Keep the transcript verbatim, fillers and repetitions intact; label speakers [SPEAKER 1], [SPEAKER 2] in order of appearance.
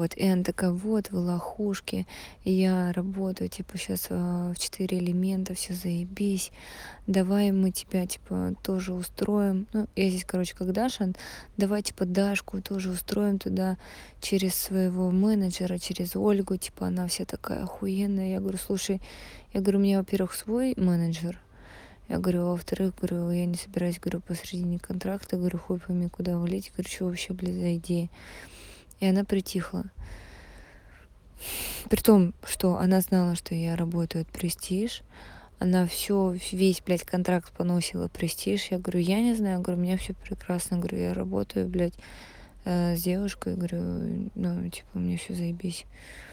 [SPEAKER 1] Вот, и она такая: "Вот вы лохушки, я работаю, типа, сейчас в четыре элемента, все заебись, давай мы тебя, типа, тоже устроим". Ну, я здесь, короче, как Даша, давай, типа, Дашку тоже устроим туда через своего менеджера, через Ольгу, типа, она вся такая охуенная. Я говорю: "Слушай, я говорю, у меня, во-первых, свой менеджер, я говорю, а во-вторых, говорю, я не собираюсь, говорю, посредине контракта, говорю, хуй пойми, куда валить, говорю, что вообще, блядь, за идея". И она притихла. При том, что она знала, что я работаю от Prestige, она все весь, блядь, контракт поносила Prestige. Я говорю: "Я не знаю", говорю, "у меня все прекрасно", говорю, "я работаю, блядь, э, с девушкой", говорю, "ну, типа, мне все заебись".